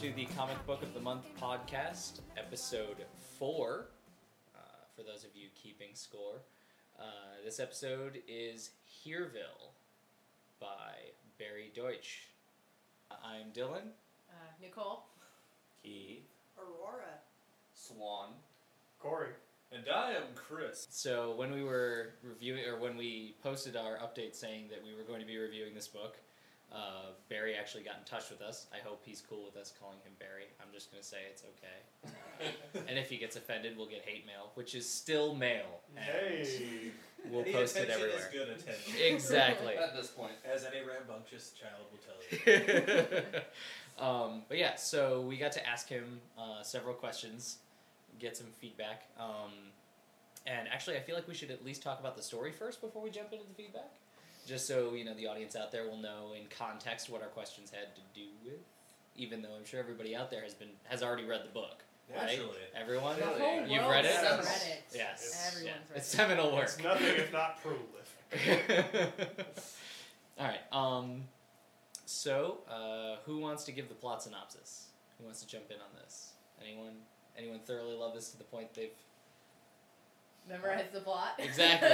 to the Comic Book of the Month podcast, episode 4, for those of you keeping score. This episode is Hereville by Barry Deutsch. I'm Dylan. Nicole. Keith. Aurora. Swan. Corey. And I am Chris. So when we were reviewing, or when we posted our update saying that we were going to be reviewing this book, Barry actually got in touch with us. I hope he's cool with us calling him Barry. I'm just going to say it's okay. And if he gets offended, we'll get hate mail, which is still mail. Hey! We'll Any post it attention everywhere. is good attention. Exactly. At this point. As any rambunctious child will tell you. But yeah, so we got to ask him several questions, get some feedback. And actually, I feel like we should at least talk about the story first before we jump into the feedback. Just so, the audience out there will know in context what our questions had to do with. Even though I'm sure everybody out there has already read the book. Right? Naturally. Everyone? The whole You've world read it? has read it. Yes. Everyone's read it. It's seminal work. It's nothing if not prolific. Alright, so, who wants to give the plot synopsis? Who wants to jump in on this? Anyone thoroughly love this to the point they've... Memorize the plot. Exactly.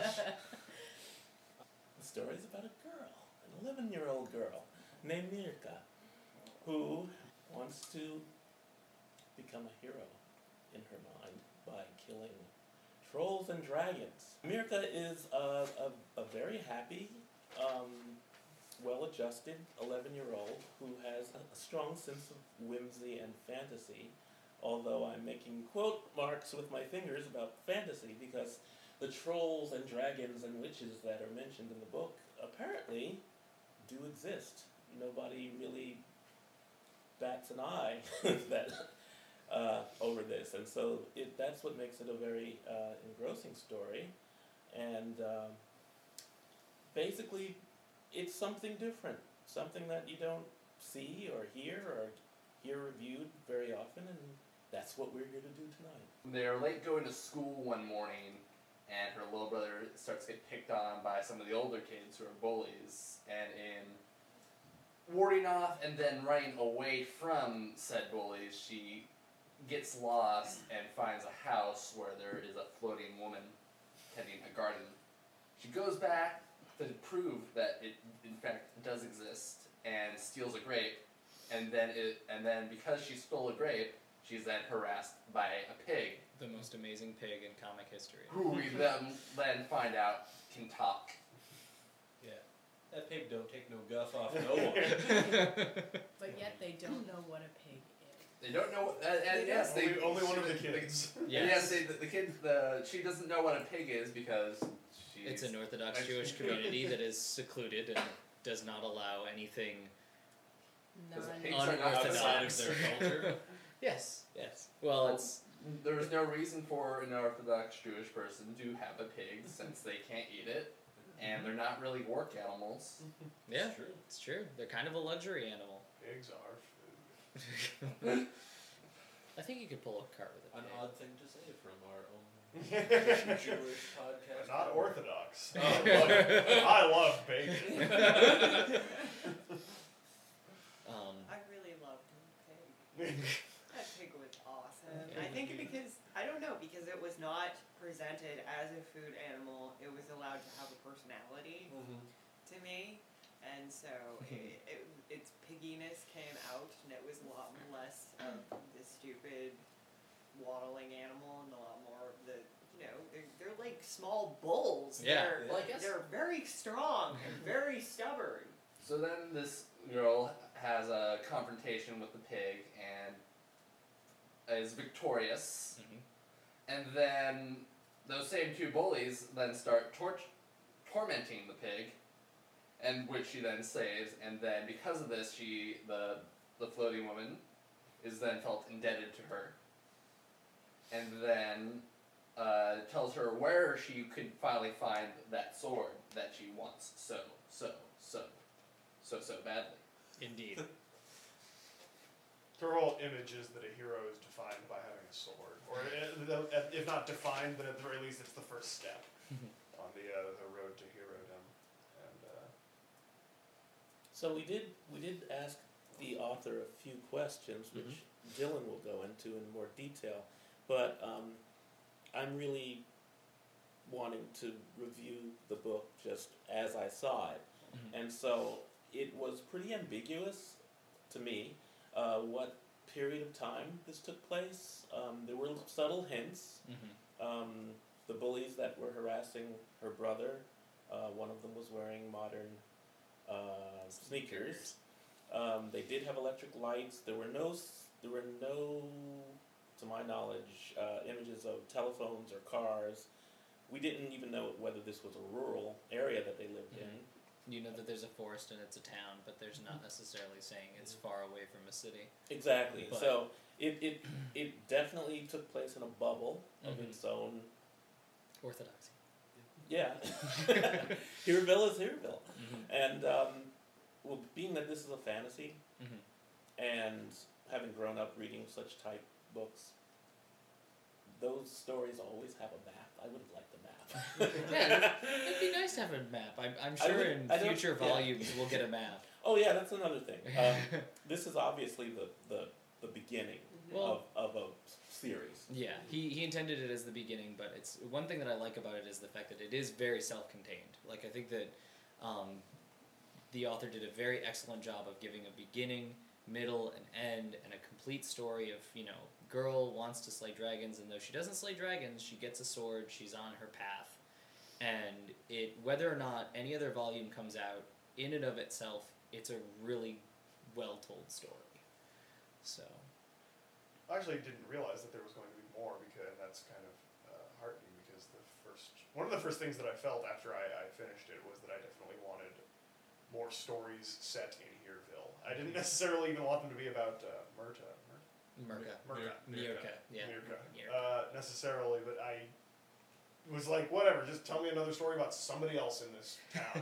The story's about a girl, an 11-year-old girl named Mirka, who wants to become a hero in her mind by killing trolls and dragons. Mirka is a very happy, well-adjusted 11-year-old who has a strong sense of whimsy and fantasy, although I'm making quote marks with my fingers about fantasy because the trolls and dragons and witches that are mentioned in the book apparently do exist. Nobody really bats an eye that over this, and so that's what makes it a very engrossing story. And basically, it's something different, something that you don't see or hear reviewed very often, and that's what we're here to do tonight. They're late going to school one morning, and her little brother starts to get picked on by some of the older kids who are bullies, and in warding off and then running away from said bullies, she gets lost and finds a house where there is a floating woman tending a garden. She goes back to prove that it in fact does exist and steals a grape, and then because she stole a grape, she's then harassed by a pig. The most amazing pig in comic history. Who we then find out can talk. Yeah. That pig don't take no guff off no one. But yet they don't know what a pig is. They don't know, and yes, Only one of the kids. Yes. The kids. She doesn't know what a pig is because she's... It's an Orthodox Jewish community that is secluded and does not allow anything Because None. pigs are not unorthodox. outside of their culture. Yes. Well, it's... There's no reason for an Orthodox Jewish person to have a pig since they can't eat it, and they're not really work animals. Yeah, True. it's true. They're kind of a luxury animal. Pigs are food. I think you could pull a cart with a An pig. odd thing to say from our own Jewish podcast. Not orthodox. Oh, well, I love bacon. I really loved Pig. That pig was awesome. I think because it was not presented as a food animal. It was allowed to have a personality to me, and so its pigginess came out, and it was a lot less of the stupid waddling animal, and a lot more of the. They're like small bulls. Yeah. They're very strong and very stubborn. So then this girl has a confrontation with the pig and is victorious. Mhm. And then those same two bullies then start tormenting the pig, and which she then saves. And then because of this, the floating woman is then felt indebted to her. And then tells her where she could finally find that sword that she wants so badly. Indeed. Her whole image is that a hero is defined by having a sword, or if not defined, then at the very least it's the first step on the road to herodom. And So we did ask the author a few questions, which Dylan will go into in more detail. But I'm really wanting to review the book just as I saw it. And so it was pretty ambiguous to me what period of time this took place. There were subtle hints. The bullies that were harassing her brother, one of them was wearing modern sneakers. They did have electric lights. There were no, to my knowledge, images of telephones or cars. We didn't even know whether this was a rural area that they lived in. You know that there's a forest and it's a town, but there's not necessarily saying it's far away from a city. Exactly. But- So it definitely took place in a bubble of its own. Orthodoxy. Yeah. Hereville is Hereville. And well, being that this is a fantasy, and having grown up reading such type books, those stories always have a map. I would have liked a map. Yeah, it'd be nice to have a map. I'm I sure would- in I don't- future yeah. volumes we'll get a map. Oh yeah, that's another thing. This is obviously the beginning Well- of a series. Yeah, he intended it as the beginning, but it's one thing that I like about it is the fact that it is very self-contained. Like I think that the author did a very excellent job of giving a beginning, middle, and end, and a complete story of, you know, girl wants to slay dragons, and though she doesn't slay dragons, she gets a sword, she's on her path. And whether or not any other volume comes out, in and of itself, it's a really well-told story. So... I actually didn't realize that there was going to be more, because that's kind of heartening, because one of the first things that I felt after I finished it was that I definitely wanted more stories set in Hereville. I didn't necessarily even want them to be about Mirka, yeah. necessarily, but I was like, whatever, just tell me another story about somebody else in this town.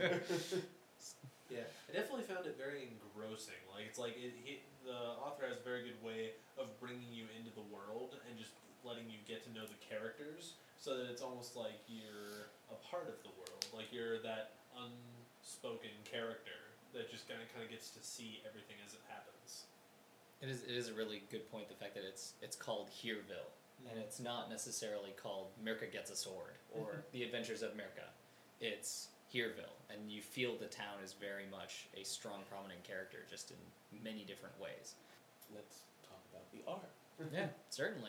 Yeah, I definitely found it very engrossing. Like it's like the author has a very good way of bringing you into the world and just letting you get to know the characters, so that it's almost like you're a part of the world. Like you're that unspoken character that just kind of gets to see everything as it happens. It is a really good point, the fact that it's called Hereville, and it's not necessarily called Mirka Gets a Sword, or The Adventures of Mirka. It's Hereville, and you feel the town is very much a strong, prominent character, just in many different ways. Let's talk about the art. Yeah, certainly.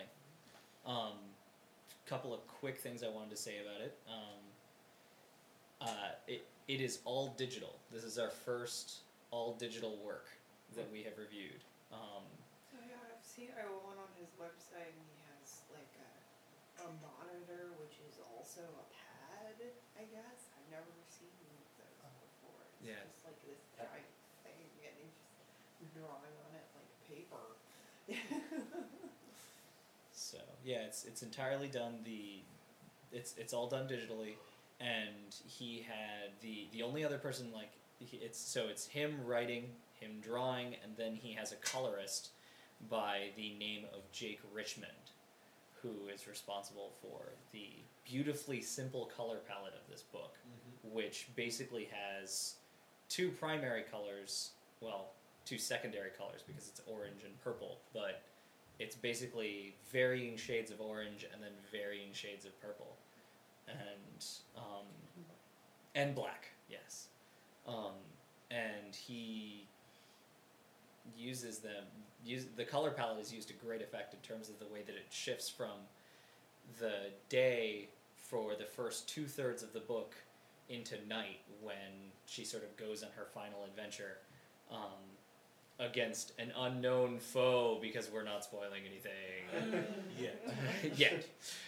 Couple of quick things I wanted to say about it. It is all digital. This is our first all digital work that we have reviewed. So yeah, I've seen. I went on his website and he has like a monitor, which is also a pad. I guess I've never seen those before. It's Yeah. just like this giant thing, and he's just drawing on it like paper. So yeah, it's entirely done. It's all done digitally, and he had the only other person it's him writing, him drawing, and then he has a colorist by the name of Jake Richmond, who is responsible for the beautifully simple color palette of this book, which basically has two primary colors, well, two secondary colors because it's orange and purple, but it's basically varying shades of orange and then varying shades of purple, and black, yes, and he uses them. The color palette is used to great effect in terms of the way that it shifts from the day for the first 2/3 of the book into night when she sort of goes on her final adventure against an unknown foe, because we're not spoiling anything yet.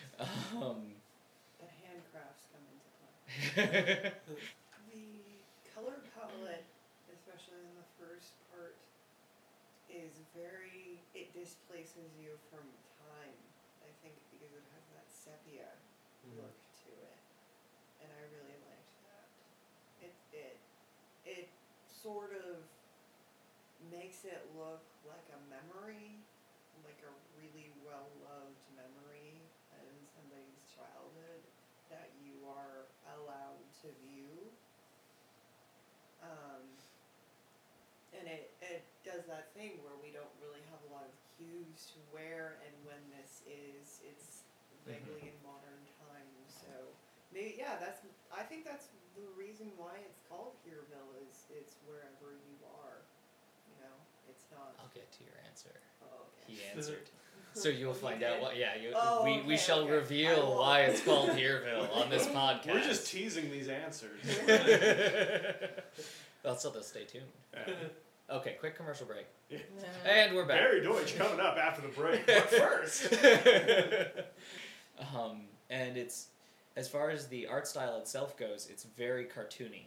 The handcrafts come into play. The color palette, especially in the first part, is it displaces you from time, I think, because it has that sepia look to it. And I really liked that. It sort of makes it look like a memory, like a really well-loved memory in somebody's childhood that you are allowed to view. And it does thing where we don't really have a lot of cues to where and when this is. It's vaguely in modern times, so maybe I think that's the reason why it's called Hearville, is it's wherever you are. You know, it's not. I'll get to your answer. Oh, okay. He answered. So you'll Oh, he find did? out what. Yeah, Oh, we okay, shall okay. I reveal will. why it's called Hearville on this podcast. We're just teasing these answers. Well, so they'll stay tuned. Yeah. Okay, quick commercial break, Nah. and we're back. Barry Deutsch coming up after the break, but first. And it's, as far as the art style itself goes, it's very cartoony.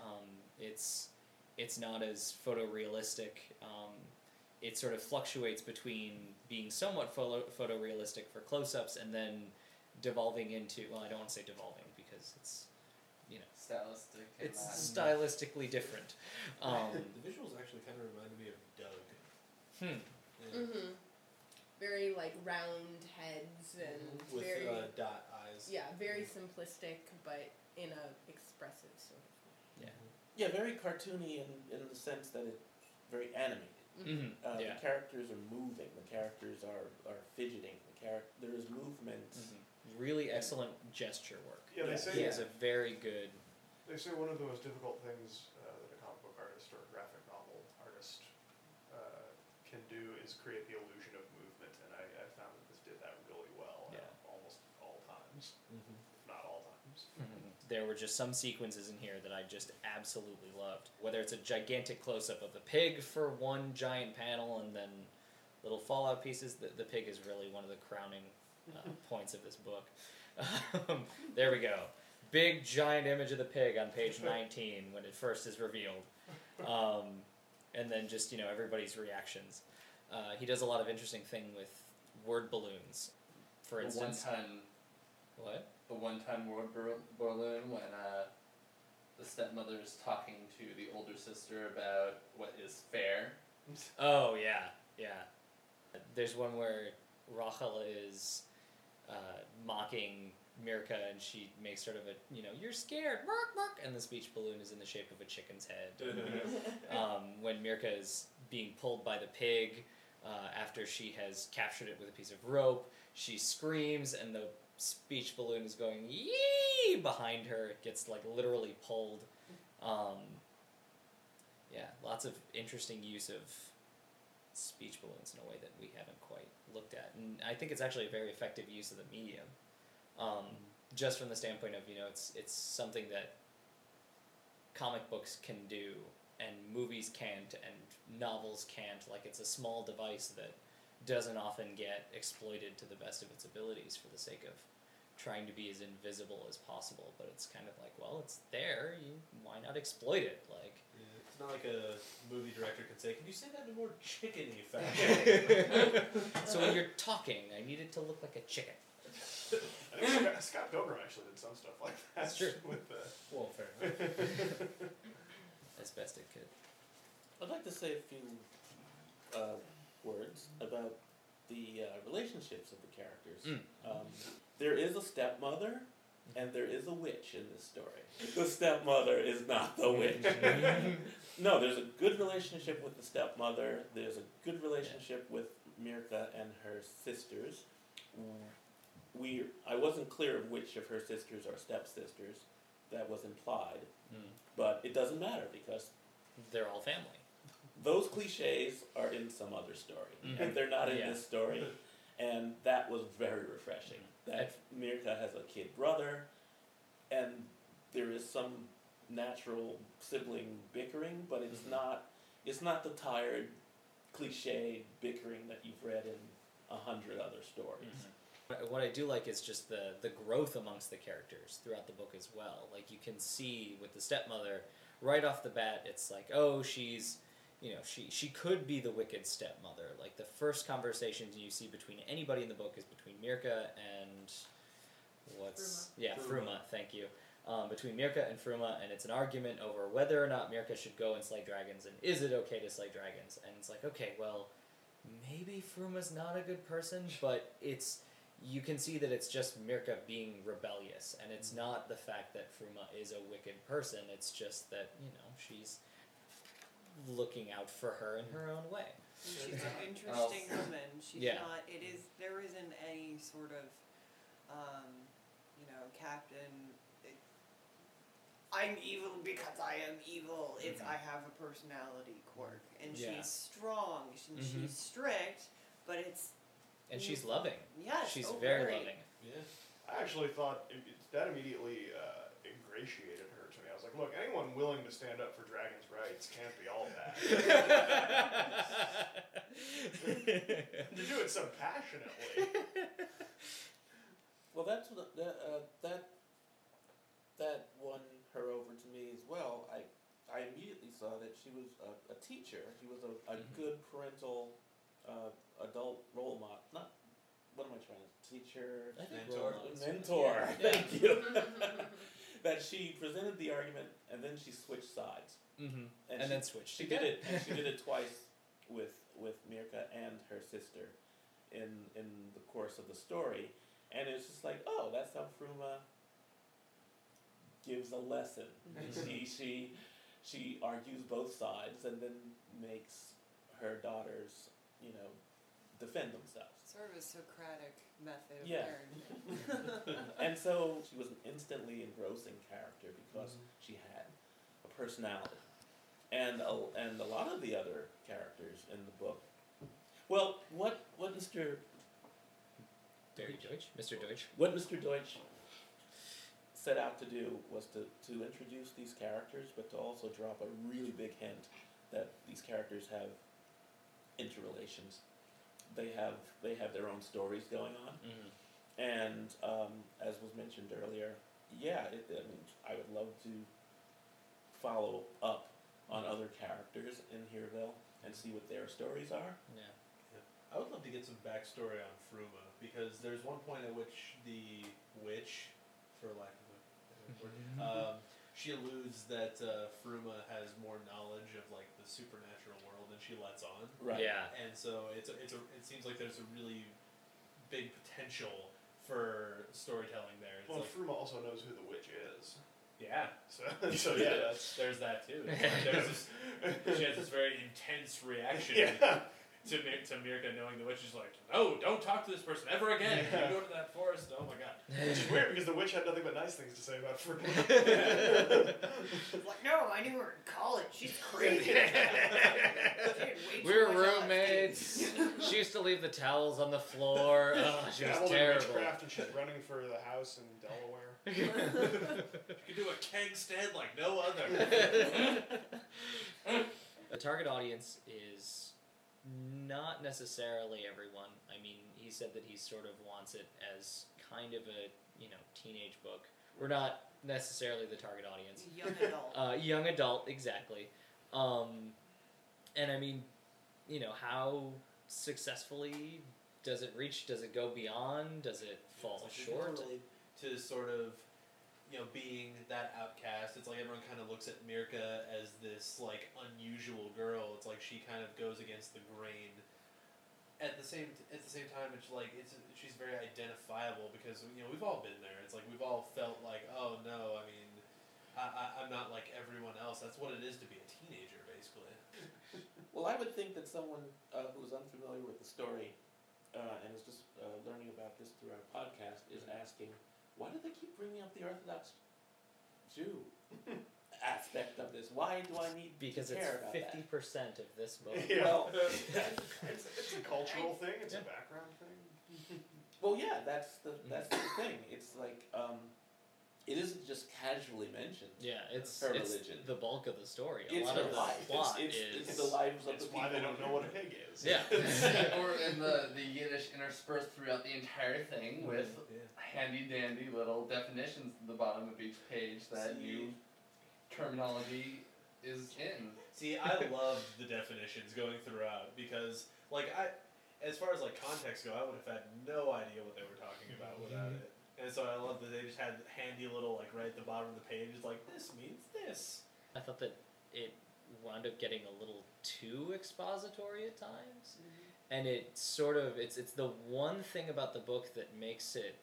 It's not as photorealistic. It sort of fluctuates between being somewhat photorealistic for close-ups and then devolving into, well, I don't want to say devolving because it's, you know, Stylistic. and it's not- stylistically different. The visuals actually kind of reminded me of Doug. Yeah. Mm-hmm. Very like round heads and With very dot eyes. very simplistic, but in a expressive sort of way. Yeah, very cartoony in the sense that it's very animated. Mm-hmm. Yeah. The characters are moving. The characters are fidgeting. There is movement. Mm-hmm. Really excellent gesture work. Yeah, they Yeah. say He has a very good. They say one of the most difficult things that a comic book artist or a graphic novel artist can do is create the illusion of movement, and I found that this did that really well Yeah. at almost all times, Mm-hmm. if not all times. There were just some sequences in here that I just absolutely loved. Whether it's a gigantic close-up of the pig for one giant panel and then little fallout pieces, the pig is really one of the crowning points of this book. There we go. Big giant image of the pig on page 19 when it first is revealed. And then just, everybody's reactions. He does a lot of interesting thing with word balloons. For instance. What? The one-time word balloon when the stepmother is talking to the older sister about what is fair. Oh, yeah. There's one where Rachel is mocking Mirka, and she makes sort of a, you're scared, mark, mark, and the speech balloon is in the shape of a chicken's head. When Mirka is being pulled by the pig, after she has captured it with a piece of rope, she screams, and the speech balloon is going yee behind her. It gets literally pulled. Lots of interesting use of speech balloons in a way that we haven't quite looked at, and I think it's actually a very effective use of the medium. Just from the standpoint of it's something that comic books can do and movies can't and novels can't. It's a small device that doesn't often get exploited to the best of its abilities for the sake of trying to be as invisible as possible, but it's kind of it's there, why not exploit it? It's not like a movie director can say, "Can you say that in a more chickeny fashion?" So when you're talking, I need it to look like a chicken. I think Scott Pilgrim actually did some stuff like that. That's true. With the Well, fair enough. As best it could. I'd like to say a few words about the relationships of the characters. There is a stepmother, and there is a witch in this story. The stepmother is not the witch. No, there's a good relationship with the stepmother. There's a good relationship with Mirka and her sisters. I wasn't clear of which of her sisters are stepsisters. That was implied. But it doesn't matter because They're all family. those cliches are in some other story. And they're not in Yeah. this story. And that was very refreshing. That Mirka has a kid brother, and there is some natural sibling bickering, but it's not the tired cliche bickering that you've read in 100 other stories. What I do like is just the growth amongst the characters throughout the book as well. You can see with the stepmother, right off the bat, it's she's, she could be the wicked stepmother. The first conversations you see between anybody in the book is between Mirka and Fruma, thank you. Between Mirka and Fruma, and it's an argument over whether or not Mirka should go and slay dragons, and is it okay to slay dragons? And it's okay, well, maybe Fruma's not a good person, but you can see that it's just Mirka being rebellious, and it's not the fact that Fruma is a wicked person, it's just that, she's looking out for her in her own way. She's an interesting woman. She's Yeah. not. There isn't any sort of, captain. I'm evil because I am evil. It's I have a personality quirk, and Yeah. she's strong. And Mhm. she's strict, but it's And she's loving. yes. She's oh, very loving. Yeah. I actually thought that immediately ingratiated her to me. I was like, look, anyone willing to stand up for dragons' rights can't be all bad. To do it so passionately. Well, that's what that won her over to me as well. I immediately saw that she was a teacher. She was a Mhm. good parental adult role model. Not what am I trying to teacher? I think Mentor. role models. Mentor. Yeah. Thank you. That she presented the argument and then she switched sides. Mm-hmm. And And she- then switched. She again. did it. And she did it twice with Mirka and her sister, in the course of the story, and it's just like, oh, that's how Fruma gives a lesson. She argues both sides and then makes her daughters, defend themselves. sort of a Socratic method of Yeah. learning. And so she was an instantly engrossing character because she had a personality, and a lot of the other characters in the book. Well, what Mr. Very Deutsch, Mr. Deutsch. What Mr. Deutsch set out to do was to introduce these characters, but to also drop a really big hint that these characters have interrelations. They have their own stories going on, Mm-hmm. and as was mentioned earlier, I would love to follow up on other characters in Hearville and see what their stories are. Yeah. I would love to get some backstory on Fruma, because there's one point at which the witch, for lack of a better word, she alludes that Fruma has more knowledge of like the supernatural world than she lets on, Right. Yeah. and so it seems like there's a really big potential for storytelling there. It's Well, like, Fruma also knows who the witch is. yeah, So yeah, that's there's that too. It's like there's this, she has this very intense reaction yeah. to Mirka knowing the witch is like, no, don't talk to this person ever again. If you go to that forest, oh my god. Which is weird because the witch had nothing but nice things to say about Fruma. It's like, no, I knew her in college. She's crazy. We were roommates. She used to leave the towels on the floor. Oh, she was Dabbled in terrible. witchcraft and she's running for the house in Delaware. You can do a keg stand like no other. The target audience is not necessarily everyone. I mean, he said that he sort of wants it as kind of a, teenage book. We're not necessarily the target audience. Young adult. Young adult, exactly. And I mean, how successfully does it reach? Does it go beyond? Does it fall It's like short? really to sort of, being that outcast. It's like everyone kind of looks at Mirka as this like unusual girl. It's like she kind of goes against the grain. At the same time, she's very identifiable because we've all been there. It's like we've all felt like, oh no, I mean, I'm not like everyone else. That's what it is to be a teenager, basically. Well, I would think that someone who's unfamiliar with the story and is just learning about this through our podcast is asking, why do they keep bringing up the Orthodox Jew aspect of this? Why do I need Because to it's care about that? 50% of this book. Yeah. Well, It's a cultural thing. It's a background thing. well, yeah, that's the thing. It's like it isn't just casually mentioned. Yeah, it's Her it's religion. the bulk of the story. A It's lot her of the life. plot It's is the lives of That's the people. why they don't know what a pig is. Yeah. Or in the Yiddish interspersed throughout the entire thing with handy dandy little definitions at the bottom of each page that new terminology is in. See, I loved the definitions going throughout because, as far as context go, I would have had no idea what they were talking about without it. And so I love that they just had handy little right at the bottom of the page. It's like this means this. I thought that it wound up getting a little too expository at times, and it sort of it's the one thing about the book that makes it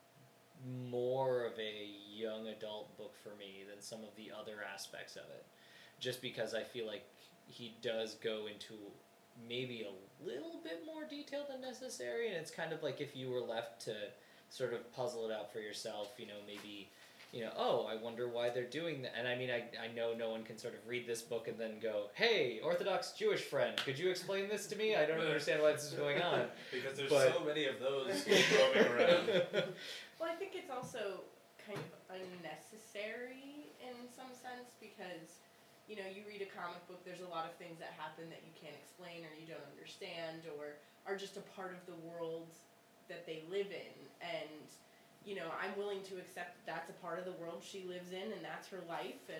more of a young adult book for me than some of the other aspects of it. Just because I feel like he does go into maybe a little bit more detailed than necessary, and it's kind of like if you were left to sort of puzzle it out for yourself, maybe, oh, I wonder why they're doing that. And I mean, I know no one can sort of read this book and then go, hey, Orthodox Jewish friend, could you explain this to me? I don't understand why this is going on. Because there's But- so many of those roaming around. Well, I think it's also kind of unnecessary in some sense because, you read a comic book, there's a lot of things that happen that you can't explain or you don't understand or are just a part of the world that they live in. And, I'm willing to accept that that's a part of the world she lives in and that's her life. And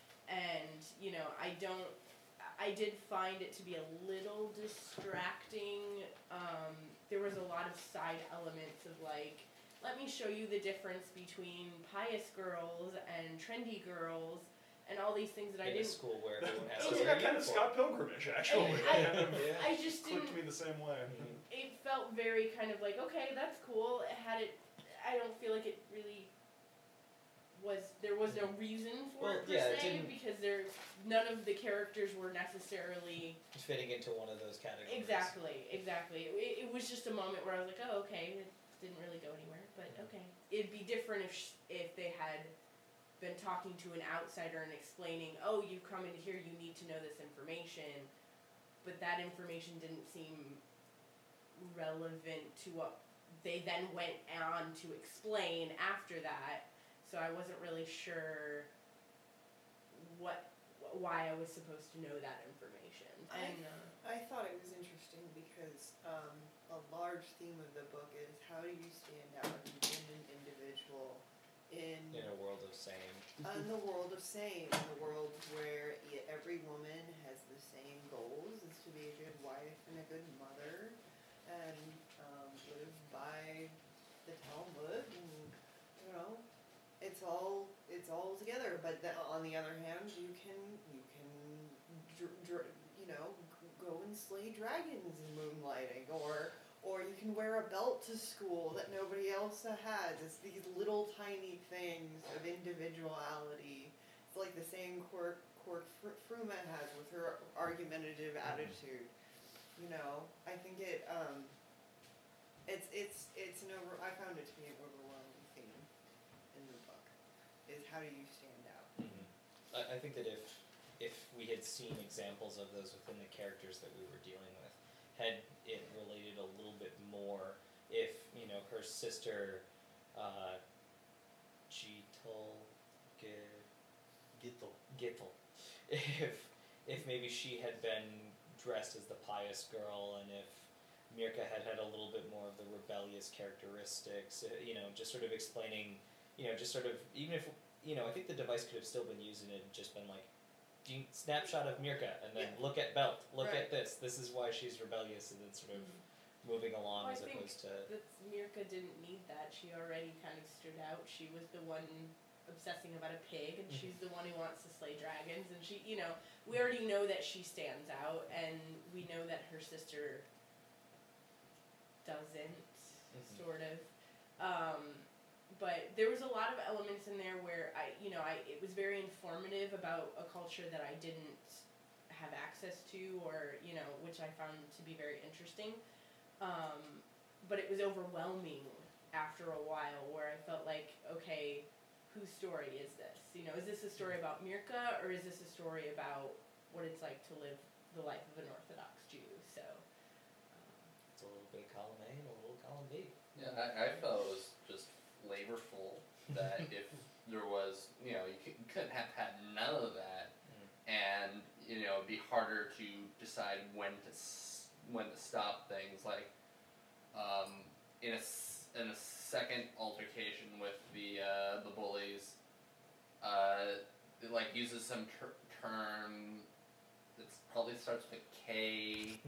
I did find it to be a little distracting. There was a lot of side elements of like, let me show you the difference between pious girls and trendy girls and all these things that I In a didn't. school where everyone has That to was wear a kind of uniform. Scott Pilgrim-ish, actually. I- It kind of I just clicked didn't. me the same way. It felt very kind of like, okay, that's cool. I don't feel like it really was. There was no reason for Well, it per yeah, it se didn't- because none of the characters were necessarily. Fitting into one of those categories. Exactly. It was just a moment where I was like, oh, okay, it didn't really go anywhere, but okay. It'd be different if they had been talking to an outsider and explaining, oh, you come in here, you need to know this information, but that information didn't seem relevant to what they then went on to explain after that, so I wasn't really sure why I was supposed to know that information. And I thought it was interesting because a large theme of the book is how do you stand out and be an individual in In a world of same. the world of same, in the world where every woman has the same goals, is to be a good wife and a good mother, and live by the Talmud, and it's all together. But then, on the other hand, you can go and slay dragons in moonlighting, or you can wear a belt to school that nobody else has. It's these little tiny things of individuality. It's like the same quirk Fruma has with her argumentative attitude. I think I found it to be an overwhelming theme in the book. Is how do you stand out? I think that if we had seen examples of those within the characters that we were dealing with, had it related a little bit more, if her sister, Gittel, if maybe she had been dressed as the pious girl, and if Mirka had a little bit more of the rebellious characteristics, just sort of explaining, just sort of, even if, I think the device could have still been used and it had just been like, snapshot of Mirka, and then look at Belt, look at this is why she's rebellious, and then sort of moving along Well, I as think opposed to... that Mirka didn't need that. She already kind of stood out. She was the one obsessing about a pig, and she's the one who wants to slay dragons, and she, we already know that she stands out, and we know that her sister doesn't, sort of. But there was a lot of elements in there where it was very informative about a culture that I didn't have access to, or, which I found to be very interesting. But it was overwhelming after a while, where I felt like, okay, whose story is this? Is this a story about Mirka, or is this a story about what it's like to live the life of an Orthodox Jew? So, It's a little bit of column A and a little column B. Yeah, I felt it was just flavorful. That if there was, you couldn't have had none of that, and it'd be harder to decide when to stop things. Like, in a second altercation with the bullies, it like uses some term that probably starts with a K.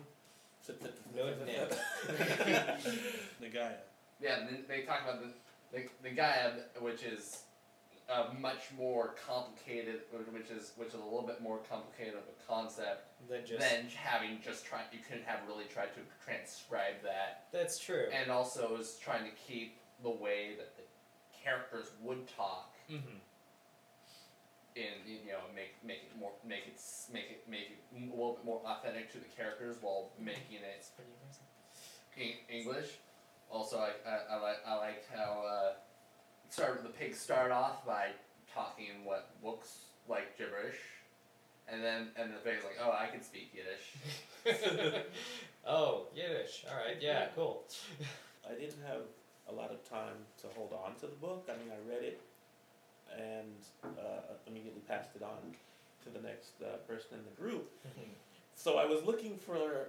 The Gaia. Yeah, they talk about the Gaia, which is much more complicated, which is a little bit more complicated of a concept Than having just tried. You couldn't have really tried to transcribe that, That's true. and also is trying to keep the way that the characters would talk make it a little bit more authentic to the characters while making it It's pretty amazing. English. Also, I liked how the pigs start off by talking what looks like gibberish, and then the pig's like, oh, I can speak Yiddish. Oh, Yiddish. All right. Yeah. Cool. I didn't have a lot of time to hold on to the book. I mean, I read it and immediately passed it on to the next person in the group. So I was looking for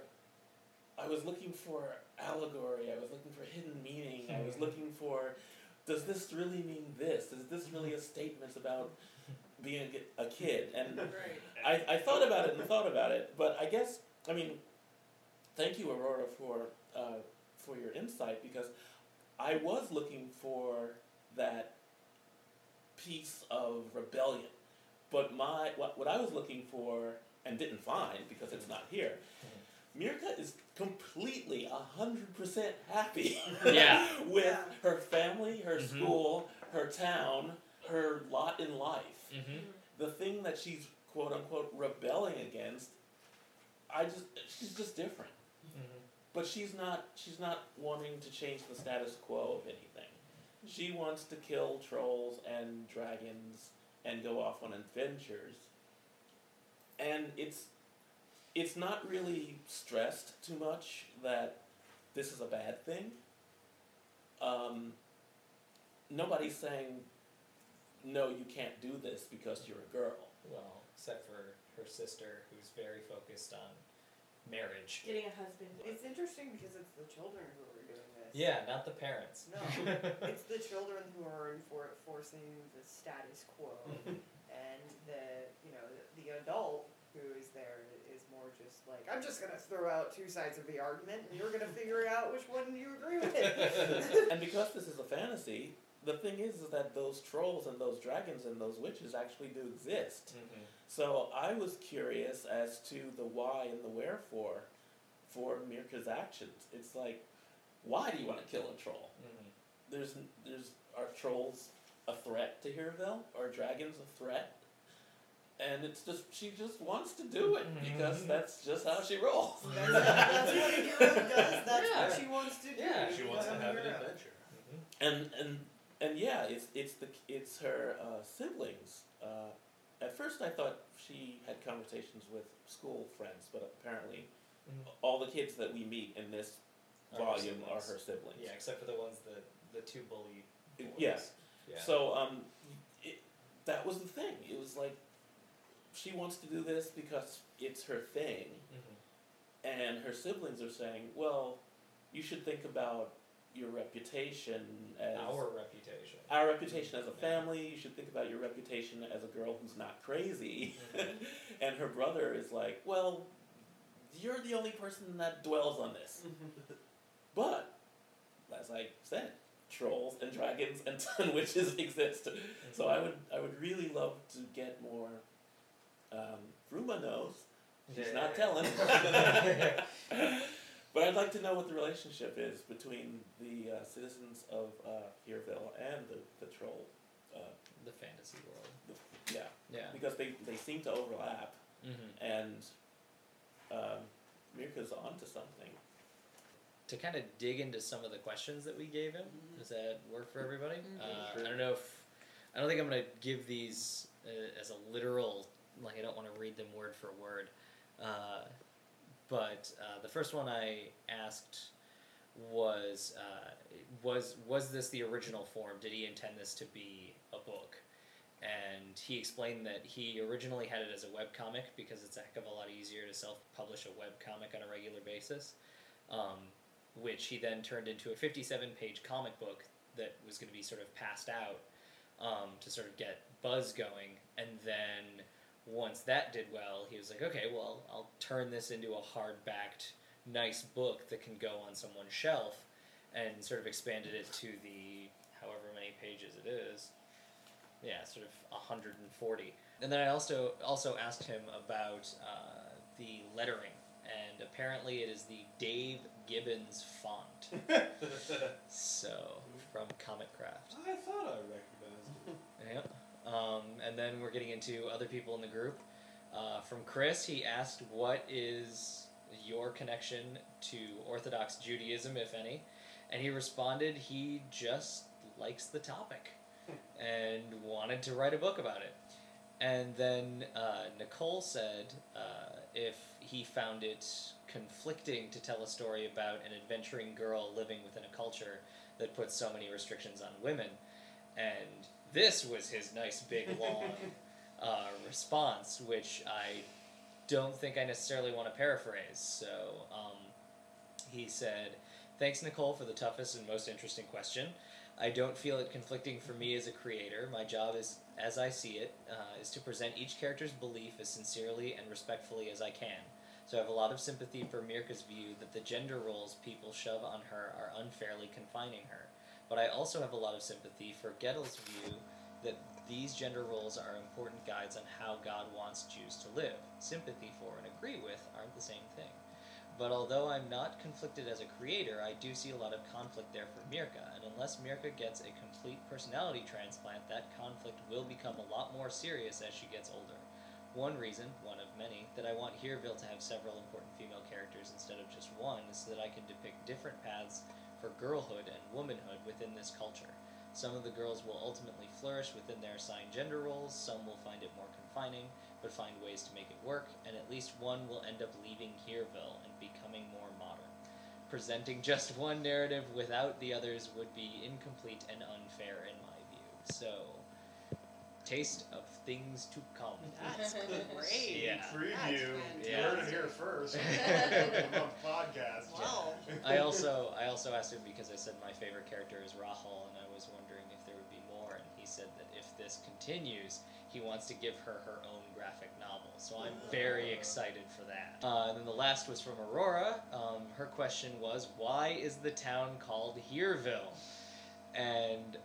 allegory. I was looking for hidden meaning. I was looking for, does this really mean this? Is this really a statement about being a kid? And Right. I thought about it, but I guess, I mean, thank you, Aurora, for your insight, because I was looking for that piece of rebellion, but what I was looking for and didn't find because it's not here. Mirka is completely 100% happy Yeah. with Yeah. her family, her Mhm. school, her town, her lot in life. Mm-hmm. The thing that she's quote unquote rebelling against, she's just different. Mm-hmm. But she's not wanting to change the status quo of anything. She wants to kill trolls and dragons and go off on adventures. And it's not really stressed too much that this is a bad thing. Nobody's saying, no, you can't do this because you're a girl. Well, except for her sister, who's very focused on marriage. Getting a husband. It's interesting because it's the children who are doing this. Yeah, not the parents. No, it's the children who are enforcing the status quo, and the adult who is there is more just like, I'm just gonna throw out two sides of the argument, and you're gonna figure out which one you agree with. And because this is a fantasy, the thing is that those trolls and those dragons and those witches actually do exist. Mm-hmm. So I was curious as to the why and the wherefore for Mirka's actions. It's like, why do you want to kill a troll? Mm-hmm. Are trolls a threat to Heerville? Are dragons a threat? And it's just, she just wants to do it because that's just how she rolls. That's what a hero does. That's Yeah. what she wants to do. Yeah, She wants to become a have an hero. adventure. And yeah, it's her siblings. At first, I thought she had conversations with school friends, but apparently, Mhm. all the kids that we meet in this Are her volume are siblings. her siblings. Yeah, except for the ones the two bully boys. Yeah. Yeah. So that was the thing. It was like she wants to do this because it's her thing, Mm-hmm. and her siblings are saying, "Well, you should think about your reputation as Our reputation. our reputation as a family. You should think about your reputation as a girl who's not crazy." Mhm. And her brother is like, "Well, you're the only person that dwells on this." But, as I said, trolls and dragons and witches exist. So I would really love to get more. Ruma knows. She's not telling. But I'd like to know what the relationship is between the citizens of Heerville and the troll. The fantasy world. Yeah, Yeah. because they seem to overlap, Mm-hmm. and Mirka's onto something. To kind of dig into some of the questions that we gave him, does that work for everybody? Sure. I don't think I'm gonna give these as a literal. Like, I don't want to read them word for word. But the first one I asked was this the original form? Did he intend this to be a book? And he explained that he originally had it as a webcomic because it's a heck of a lot easier to self-publish a webcomic on a regular basis, which he then turned into a 57-page comic book that was going to be sort of passed out to sort of get buzz going. And then once that did well, he was like, okay, well, I'll turn this into a hard-backed, nice book that can go on someone's shelf, and sort of expanded it to the however many pages it is. Yeah, sort of 140. And then I also asked him about the lettering, and apparently it is the Dave Gibbons font. So, from Comic Craft. I thought I recognized it. Yeah. And then we're getting into other people in the group. From Chris, he asked, what is your connection to Orthodox Judaism, if any? And he responded he just likes the topic and wanted to write a book about it. And then Nicole said if he found it conflicting to tell a story about an adventuring girl living within a culture that puts so many restrictions on women. And this was his nice big long response, which I don't think I necessarily want to paraphrase. So he said, "Thanks, Nicole, for the toughest and most interesting question. I don't feel it conflicting for me as a creator. My job is, as I see it, is to present each character's belief as sincerely and respectfully as I can. So I have a lot of sympathy for Mirka's view that the gender roles people shove on her are unfairly confining her. But I also have a lot of sympathy for Gettel's view that these gender roles are important guides on how God wants Jews to live. Sympathy for and agree with aren't the same thing. But although I'm not conflicted as a creator, I do see a lot of conflict there for Mirka, and unless Mirka gets a complete personality transplant, that conflict will become a lot more serious as she gets older. One reason, one of many, that I want Hearville to have several important female characters instead of just one is so that I can depict different paths for girlhood and womanhood within this culture. Some of the girls will ultimately flourish within their assigned gender roles, some will find it more confining, but find ways to make it work, and at least one will end up leaving Hearville and becoming more modern. Presenting just one narrative without the others would be incomplete and unfair in my view. So, taste of things to come." That's great. Yeah. Preview. That's You heard it fantastic. here first. Book of the Month podcast. Wow. I also asked him because I said my favorite character is Rahul, and I was wondering if there would be more, and he said that if this continues, he wants to give her her own graphic novel. So I'm very excited for that. And then the last was from Aurora. Her question was, why is the town called Hearville? And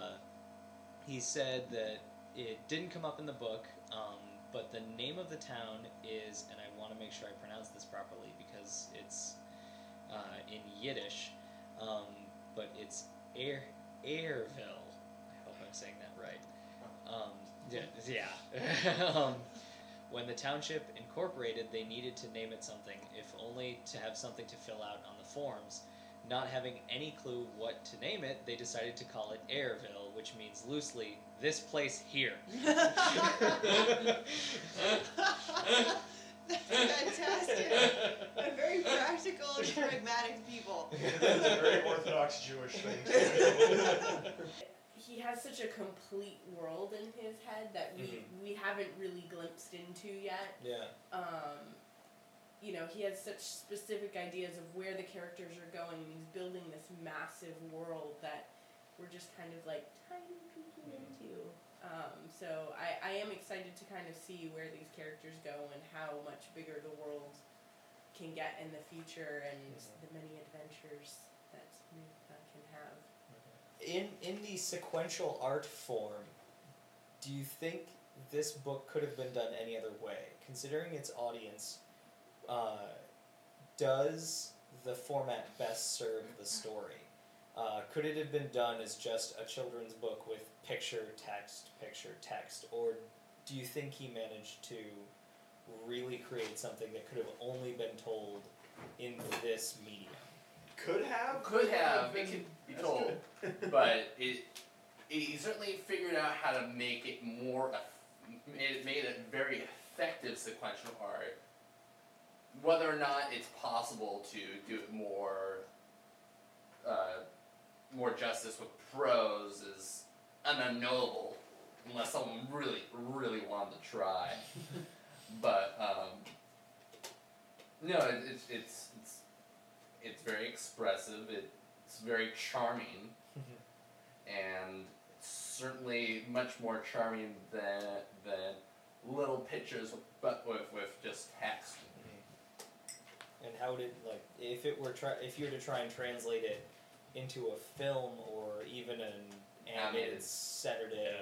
he said that it didn't come up in the book, but the name of the town is, and I want to make sure I pronounce this properly because it's in Yiddish, but it's Airville. I hope I'm saying that right. Yeah. When the township incorporated, they needed to name it something, if only to have something to fill out on the forms. Not having any clue what to name it, they decided to call it Airville, which means loosely, this place here. Fantastic. A very practical and pragmatic people. That's a very Orthodox Jewish thing to do. He has such a complete world in his head that we haven't really glimpsed into yet. Yeah. You know, he has such specific ideas of where the characters are going, and he's building this massive world that we're just kind of like tiny peeking into. So I am excited to kind of see where these characters go and how much bigger the world can get in the future and the many adventures that Mirka can have. In the sequential art form, do you think this book could have been done any other way? Considering its audience, does the format best serve the story? Could it have been done as just a children's book with picture, text, or do you think he managed to really create something that could have only been told in this medium? Could have. Could have. been- It could be that's told. good. But he certainly figured out how to make it more, made it very effective sequential art. Whether or not it's possible to do it more justice with prose is an unknowable, unless someone really, really wanted to try. But no, it's very expressive. It's very charming, and it's certainly much more charming than little pictures, but with just text. And how did, like, if you were to try and translate it into a film or even an animated Saturday?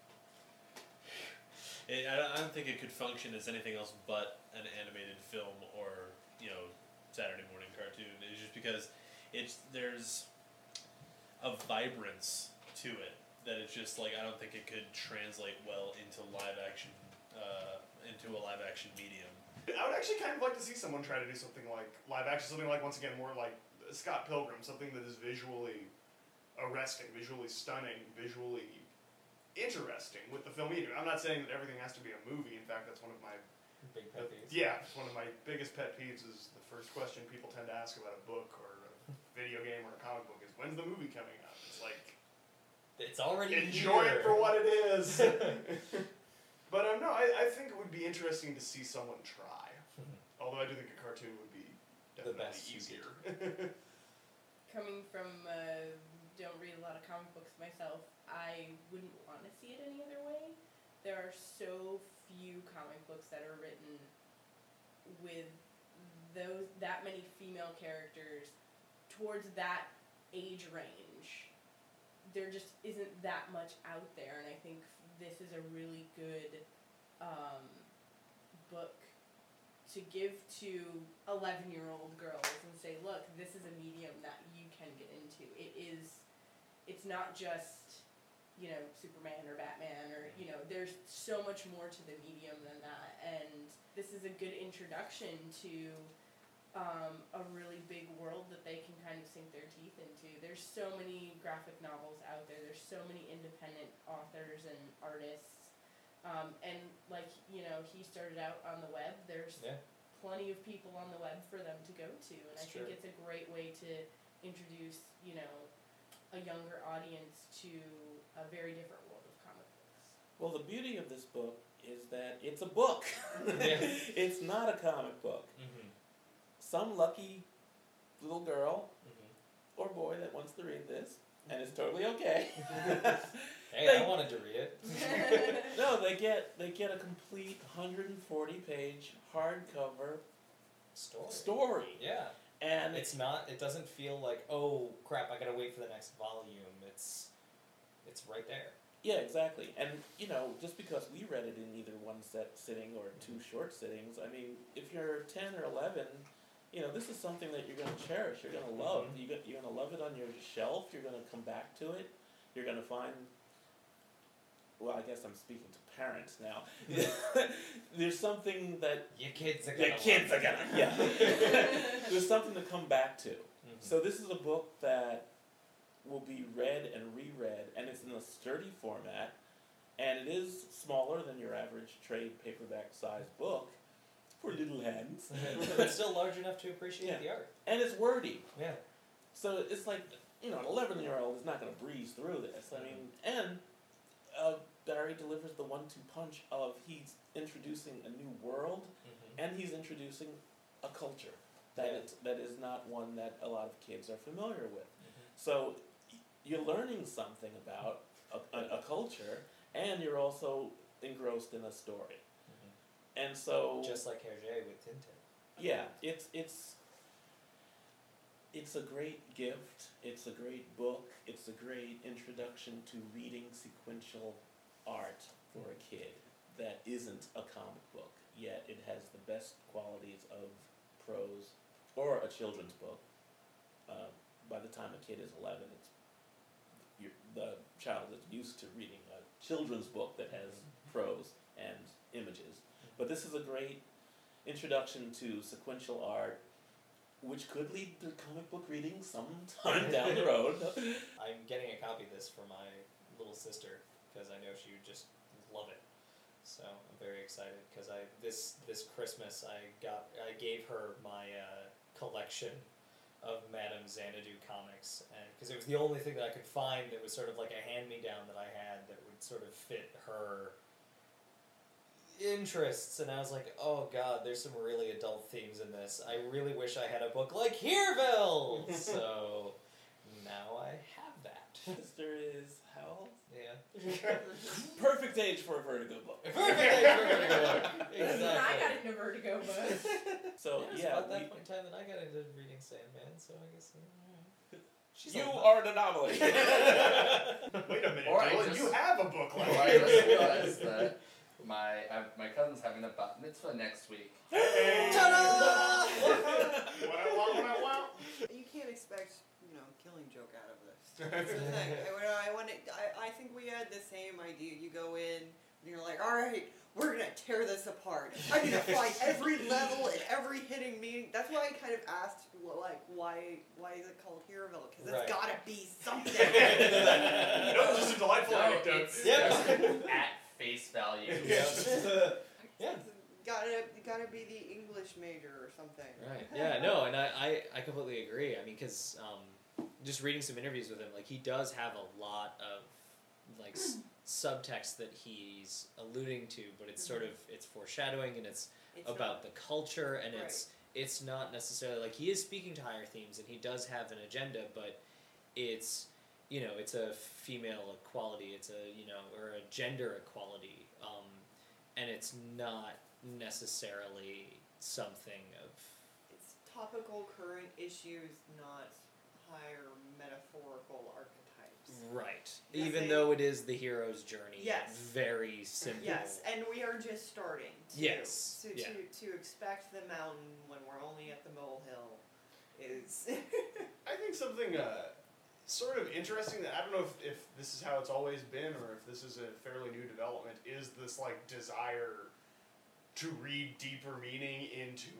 I don't think it could function as anything else but an animated film or, Saturday morning cartoon. It's just because there's a vibrance to it that it's just like I don't think it could translate well into live action, into a live action medium. I would actually kind of like to see someone try to do something like live action, something like, once again, more like Scott Pilgrim, something that is visually arresting, visually stunning, visually interesting with the film medium. I'm not saying that everything has to be a movie. In fact, that's one of my Big pet peeves. yeah, it's one of my biggest pet peeves is the first question people tend to ask about a book or a video game or a comic book is, when's the movie coming out? It's like, It's already enjoy here. it for what it is. But no, I think it would be interesting to see someone try. Although I do think a cartoon would be The definitely best easier. Coming from don't read a lot of comic books myself, I wouldn't want to see it any other way. There are so few comic books that are written with that many female characters towards that age range. There just isn't that much out there, and I think this is a really good book to give to 11-year-old girls and say, look, this is a medium that you can get into. It's not just, Superman or Batman or, there's so much more to the medium than that, and this is a good introduction to a really big world that they can kind of sink their teeth into. There's so many graphic novels out there. There's so many independent authors and artists. And he started out on the web. There's plenty of people on the web for them to go to. And I think it's a great way to introduce, a younger audience to a very different world of comic books. Well, the beauty of this book is that it's a book. It's not a comic book. Mm-hmm. Some lucky little girl or boy that wants to read this, and it's totally okay. Hey, I wanted to read it. No, they get a complete 140-page hardcover story. Yeah. And It doesn't feel like, oh crap, I gotta wait for the next volume. It's right there. yeah, exactly. And just because we read it in either one sitting or two short sittings, I mean, if you're 10 or 11, this is something that you're going to cherish. You're going to love. You're going to love it on your shelf. You're going to come back to it. You're going to find. Well, I guess I'm speaking to parents now. There's something that Your kids are gonna. Yeah. There's something to come back to. Mm-hmm. So this is a book that will be read and reread, and it's in a sturdy format, and it is smaller than your average trade paperback sized book for little hands. But still large enough to appreciate Yeah. the art. And it's wordy. Yeah. So it's like, an 11-year-old is not going to breeze through this. I mean, and Barry delivers the 1-2 punch of he's introducing a new world, and he's introducing a culture that is not one that a lot of kids are familiar with. So you're learning something about a culture, and you're also engrossed in a story. And so Just like Hergé with Tintin. yeah, it's a great gift. It's a great book. It's a great introduction to reading sequential art for a kid that isn't a comic book, yet it has the best qualities of prose or a children's book. By the time a kid is 11, the child is used to reading a children's book that has prose and images. But this is a great introduction to sequential art, which could lead to comic book reading sometime down the road. I'm getting a copy of this for my little sister because I know she would just love it. So I'm very excited because this Christmas I gave her my collection of Madame Xanadu comics, and because it was the only thing that I could find that was sort of like a hand-me-down that I had that would sort of fit her interests, and I was like, oh god, there's some really adult themes in this. I really wish I had a book like Hereville! So now I have that. Sister is how old? Yeah. Perfect age for a Vertigo book. Perfect age for a Vertigo book. That's when I Exactly. got into Vertigo books. So It's yeah, about that point in time that I got into reading Sandman, so I guess she's you old enough. are an anomaly. Wait a minute, Or I Dylan, just- you have a book Or like I just realized that my cousin's having a bat mitzvah next week. Ta-da! You can't expect, killing joke out of this. That's the thing. I think we had the same idea. You go in and you're like, all right, we're gonna tear this apart. I'm gonna find every level and every hidden meaning. That's why I kind of asked, like, why is it called Heroville? Because it's gotta be something. No, just a delightful anecdote. At face value. Yeah. Gotta be the English major or something. Right. Yeah. No, and I completely agree. I mean, because just reading some interviews with him, like he does have a lot of like subtext that he's alluding to, but it's sort of it's foreshadowing and it's about the culture and it's not necessarily like he is speaking to higher themes and he does have an agenda, but it's it's a female equality, it's a or a gender equality, and it's not necessarily something of it's topical current issues, not higher metaphorical archetypes. right. Yes, Even though it is the hero's journey, Yes. very simple. Yes, and we are just starting. Yes. To, Yeah. to expect the mountain when we're only at the molehill is. I think something sort of interesting that I don't know if this is how it's always been or if this is a fairly new development is this like desire to read deeper meaning into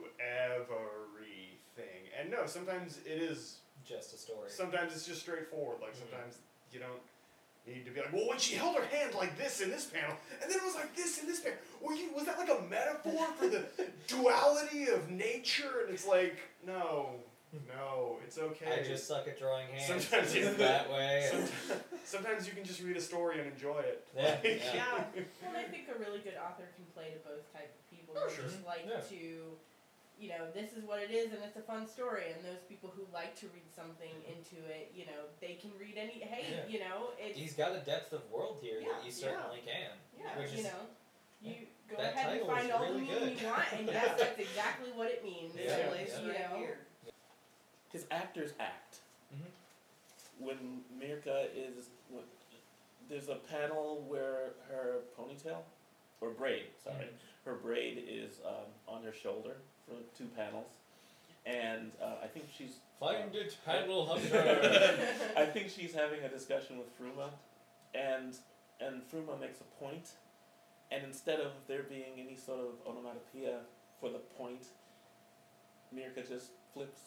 everything. And no, sometimes it is Just a story. sometimes it's just straightforward. Like sometimes you don't need to be like, well, when she held her hand like this in this panel, and then it was like this in this panel, was that like a metaphor for the duality of nature? And it's like, no, it's okay. I just suck at drawing hands. Sometimes it's that way. Sometimes you can just read a story and enjoy it. Yeah. Yeah. Well, I think a really good author can play to both type of people. Oh, who sure. just like Yeah. to, this is what it is and it's a fun story. And those people who like to read something into it, they can read any. Hey, it's He's got a depth of world here Yeah, that you certainly can. yeah, Which is, you go that ahead and title find is all really the meaning good. you want, and yes, that's exactly what it means. Yeah. So, Place you right know, here. His actors act. Mhm. When Mirka there's a panel where her ponytail, or braid, sorry, her braid is on her shoulder for 2 panels, and I think she's Find it, panel hunter. I think she's having a discussion with Fruma, and Fruma makes a point, and instead of there being any sort of onomatopoeia for the point, Mirka just flips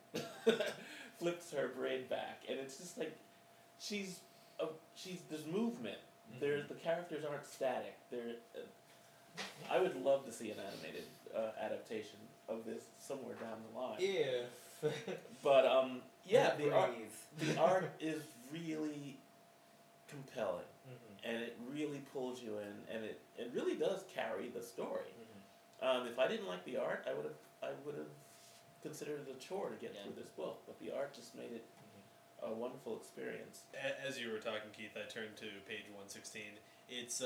her braid back, and it's just like she's there's movement. The characters aren't static. I would love to see an animated adaptation of this somewhere down the line. If. But the art, Breathe. the art is really compelling, Mhm. and it really pulls you in, and it really does carry the story. Mhm. If I didn't like the art, I would have considered it a chore to get through this book, but the art just made it a wonderful experience. As you were talking, Keith, I turned to page 116. It's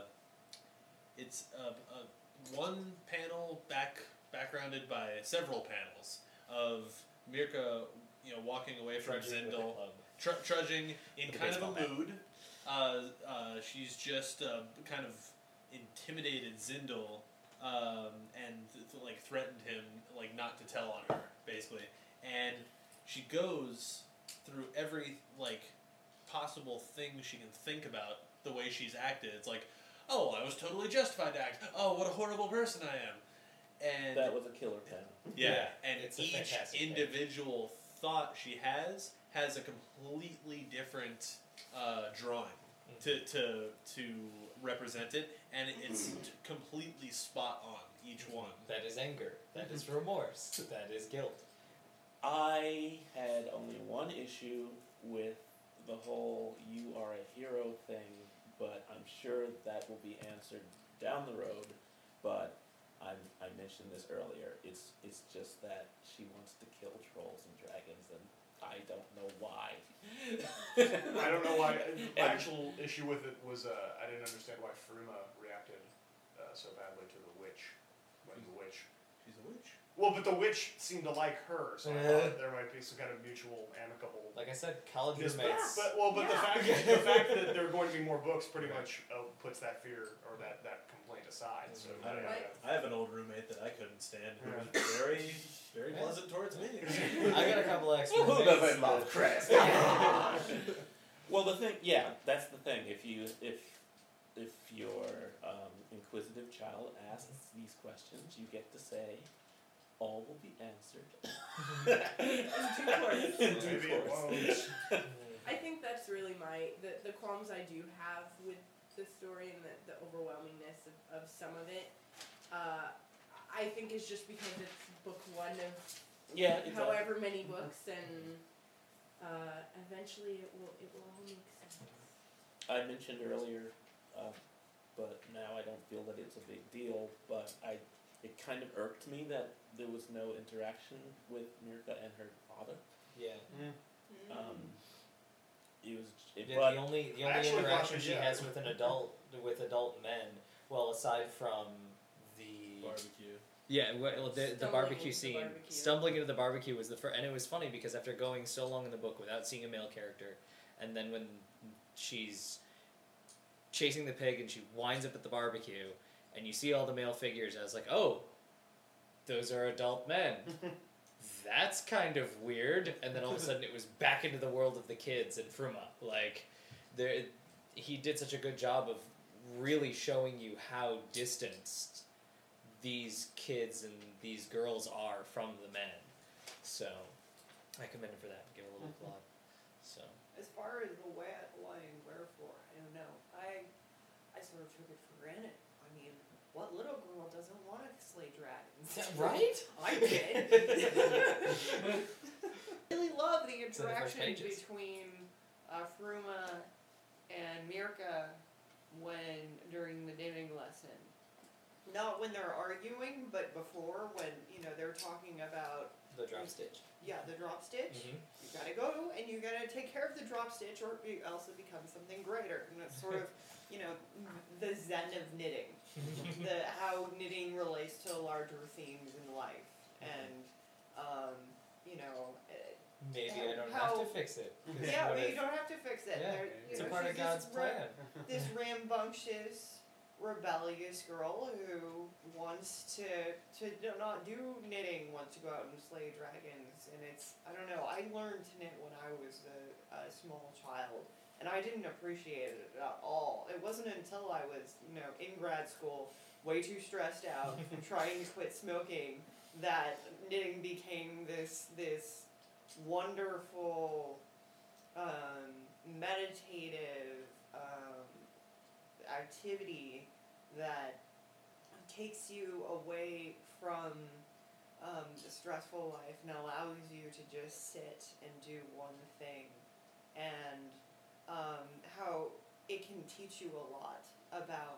one panel backgrounded by several panels of Mirka, walking away from Trudging with the Zindel, club. trudging in The kind of baseball a bat. mood. She's just kind of intimidated Zindel, and threatened him not to tell on her, basically. And she goes through every possible thing she can think about the way she's acted. It's like, oh, I was totally justified to act. Oh, what a horrible person I am. And That was a killer panel. yeah, and it's a each fantastic individual thought she has a completely different drawing to represent it, and it's completely spot on each one. That is anger. That is remorse. That is guilt. I had only one issue with the whole "you are a hero" thing, but I'm sure that will be answered down the road. But I mentioned this earlier. It's just that she wants to kill trolls and dragons, and I don't know why. I don't know why. My actual issue with it was I didn't understand why Fruma reacted so badly to the witch. When the witch. She's a witch. Well, but the witch seemed to like her, so I thought there might be some kind of mutual, amicable. Like I said, college Yes, roommates. but the fact that there are going to be more books pretty much puts that fear or that complaint aside. So I don't know. Right. I have an old roommate that I couldn't stand who was very, very pleasant towards me. I got a couple of extra Who roommates doesn't love that- Chris? Well, the thing, yeah, that's the thing. If your inquisitive child asks these questions, you get to say, "All will be answered." In due Maybe it course. I think that's really the qualms I do have with the story and the overwhelmingness of some of it. I think is just because it's book one of Yeah, exactly. however many books, and eventually it will all make sense. I mentioned earlier, but now I don't feel that it's a big deal. But it kind of irked me that there was no interaction with Mirka and her father. Yeah. But The only I actually interaction thought she that, has with adult men, well, aside from the Barbecue. Yeah, well, the Stumbling barbecue into the scene, barbecue. stumbling into the barbecue was the first, and it was funny because after going so long in the book without seeing a male character, and then when she's chasing the pig and she winds up at the barbecue, and you see all the male figures, I was like, oh, those are adult men. That's kind of weird. And then all of a sudden it was back into the world of the kids and Fruma. Like, he did such a good job of really showing you how distanced these kids and these girls are from the men. So, I commend him for that. Give a little applaud. So, As far as the why and wherefore, I don't know. I sort of took it for granted. I mean, what little girl doesn't want to slay dragons? right? I did. Really love the It's in the first interaction pages. between Fruma and Mirka during the knitting lesson. Not when they're arguing, but before, when they're talking about The drop stitch. the drop stitch. Mm-hmm. You gotta go and you gotta take care of the drop stitch, or else it becomes something greater. And it's sort of the zen of knitting, how knitting relates to larger themes in life, and Maybe I don't How- have to fix it. 'cause yeah, what but you if- don't have to fix it. Yeah, There- it's a she's part of this God's plan. This rambunctious, rebellious girl who wants to not do knitting, wants to go out and slay dragons, and I don't know. I learned to knit when I was a small child, and I didn't appreciate it at all. It wasn't until I was in grad school, way too stressed out, trying to quit smoking, that knitting became this wonderful, meditative activity that takes you away from the stressful life and allows you to just sit and do one thing, and how it can teach you a lot about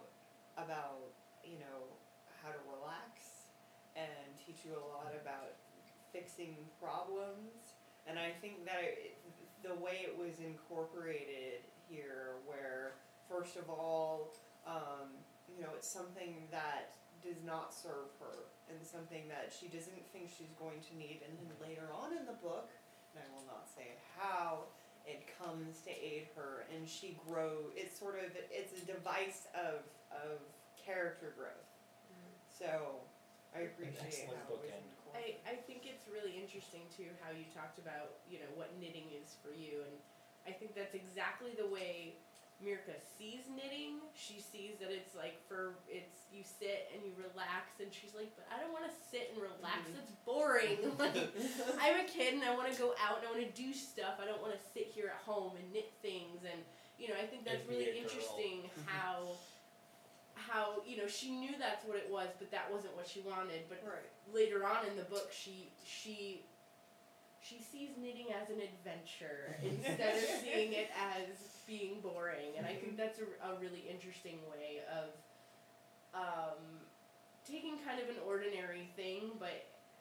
how to relax, and teach you a lot about fixing problems. And I think that the way it was incorporated here, where first of all, it's something that does not serve her, and something that she doesn't think she's going to need, and then later on in the book, and I will not say how, it comes to aid her, and she grows. It's a device of character growth. So I appreciate Excellent how it was bookend. incorporated. I think it's really interesting too how you talked about what knitting is for you, and I think that's exactly the way Mirka sees knitting. She sees that it's you sit and you relax, and she's like, but I don't want to sit and relax. That's boring. Like, I'm a kid and I want to go out and I want to do stuff. I don't want to sit here at home and knit things, and I think that's And be really a girl. interesting how she knew that's what it was, but that wasn't what she wanted. But Right. later on in the book, she sees knitting as an adventure instead of seeing it as being boring, and I think that's a really interesting way of taking kind of an ordinary thing, but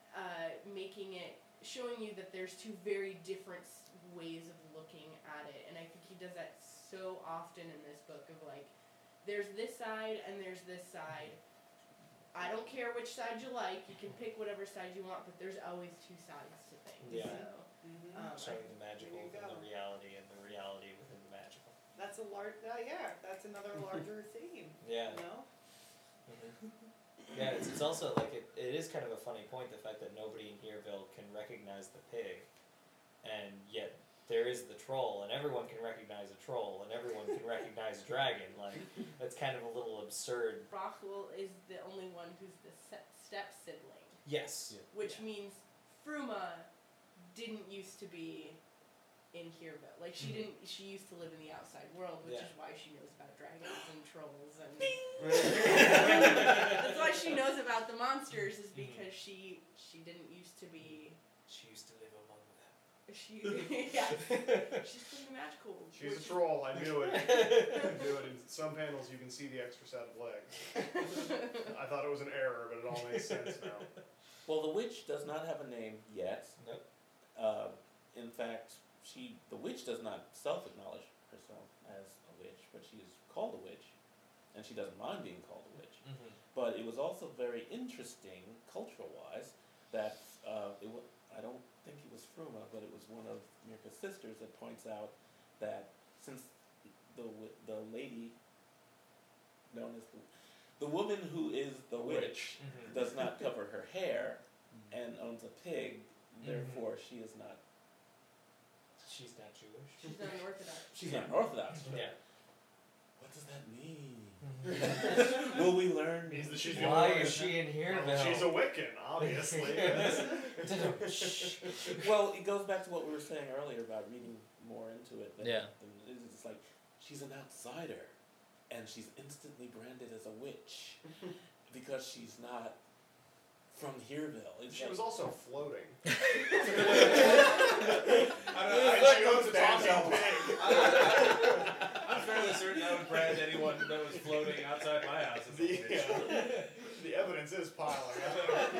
showing you that there's two very different ways of looking at it, and I think he does that so often in this book of there's this side and there's this side. I don't care which side you like. You can pick whatever side you want, but there's always two sides to things. Yeah. So, Mm-hmm. Showing the magical There you within go. the reality and the reality within the magical. That's a large. That's another larger theme. Yeah. You know. Yeah, it's also like it is kind of a funny point, the fact that nobody in Hereville can recognize the pig, and yet there is the troll, and everyone can recognize a troll, and everyone can recognize dragon. Like, that's kind of a little absurd. Rockwell is the only one who's the step sibling, Yes. which means Fruma didn't used to be in Hereville. Like she didn't. She used to live in the outside world, which Yeah. is why she knows about dragons and trolls and. That's why she knows about the monsters, is because she didn't used to be. She used to live among them. She yeah. She's pretty magical. She's a which- troll, I knew it. I knew it. In some panels you can see the extra set of legs. I thought it was an error, but it all makes sense now. Well, the witch does not have a name yet. Nope. In fact, the witch does not self-acknowledge herself as a witch, but she is called a witch, and she doesn't mind being called a witch. Mm-hmm. But it was also very interesting, cultural-wise, that I don't think it was Fruma, but it was one of Mirka's sisters that points out that since the lady known as the woman who is the witch Mm-hmm. does not cover her hair and owns a pig, therefore she is not. She's not Jewish. She's not an Orthodox. She's not Orthodox. Yeah. What does that mean? Will we learn? Means that she's Why is she in here Well, now? she's a Wiccan, obviously. Well, it goes back to what we were saying earlier about reading more into it. Yeah. It's like she's an outsider, and she's instantly branded as a witch because she's not from Hereville. It's She like- was also floating. I She owns a talking pig. I'm fairly certain I would brand anyone that was floating outside my house as a witch. The evidence is piling up.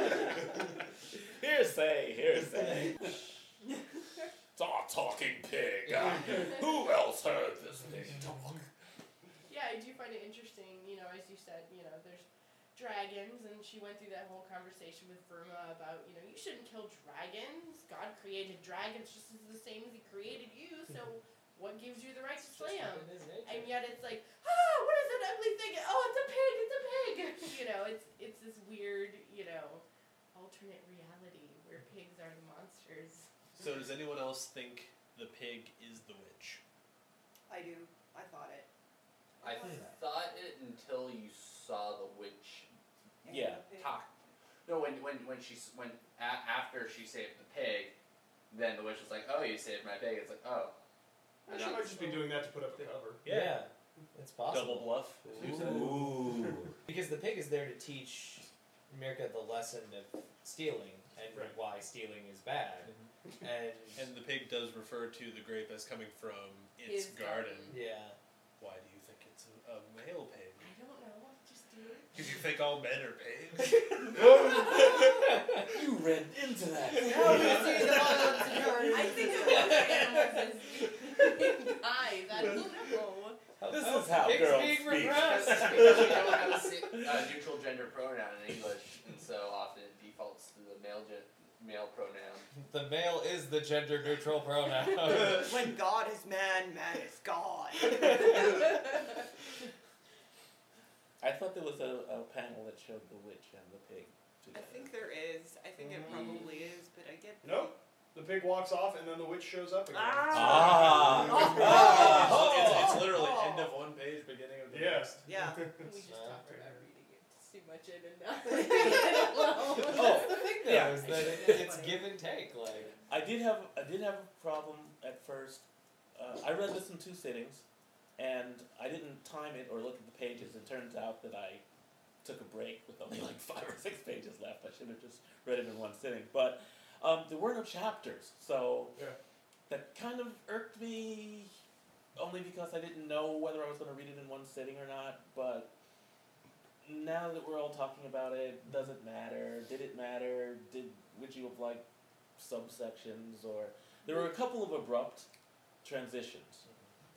Hearsay. It's our talking pig. Who else heard this thing talk? Yeah, I do find it interesting, as you said, there's dragons, and she went through that whole conversation with Fruma about, you shouldn't kill dragons. God created dragons just as the same as he created you, so what gives you the right to slay them? And yet it's like, what is that ugly thing? Oh, it's a pig, it's this weird, alternate reality where pigs are the monsters. So does anyone else think the pig is the witch? I do. I thought it. I thought it until you saw the witch Yeah. talk. No, after she saved the pig, then the witch was like, "Oh, you saved my pig." It's like, "Oh." She might just be doing that to put up a cover. Yeah. It's possible. Double bluff. Ooh. Because the pig is there to teach Mirka the lesson of stealing and Right. why stealing is bad. And the pig does refer to the grape as coming from its His garden. Yeah. Why do you think it's a male pig? I don't know, just do it. Because you think all men are pigs? You read into that. I think of most animals as guys. I don't know. This is how Pigs girls being speak. repressed. Because we don't have a neutral gender pronoun in English, and so often it defaults to the male pronoun. The male is the gender neutral pronoun. When God is man, man is God. I thought there was a panel that showed the witch and the pig I together. think there is. I think it probably is, but I get. Nope. The pig walks off and then the witch shows up again. It's literally end of one page, beginning of the Yeah. next. Yeah. We just talked about reading it too much in and not That's the thing, though, Yeah. is that it's give and take. Like, I did have a problem at first. I read this in 2 sittings, and I didn't time it or look at the pages. It turns out that I took a break with only like 5 or 6 pages left. I should have just read it in one sitting. But there were no chapters, so Yeah. that kind of irked me. Only because I didn't know whether I was going to read it in one sitting or not. But now that we're all talking about it, does it matter? Did it matter? Would you have liked subsections? Or there were a couple of abrupt transitions.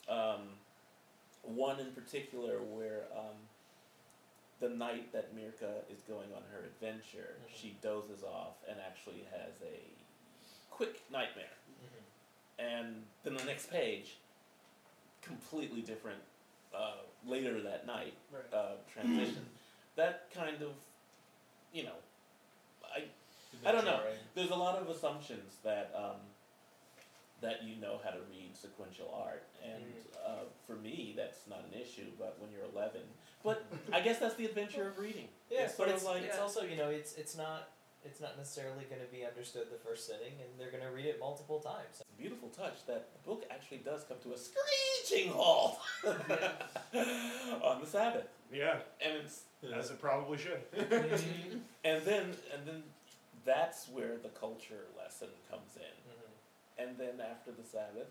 One in particular where the night that Mirka is going on her adventure, she dozes off and actually has a quick nightmare. And then the next page, completely different later that night Right. transition. That kind of, you know, I don't know. There's a lot of assumptions that that you know how to read sequential art, and for me that's not an issue. But when you're 11, but I guess that's the adventure of reading. Yeah, It's but sort it's, of like it's also, you know, it's not necessarily going to be understood the first sitting, and they're going to read it multiple times. it's a beautiful touch that the book actually does come to a screeching halt on the Sabbath, Yeah, and it's as it probably should. and then that's where the culture lesson comes in. And then after the Sabbath,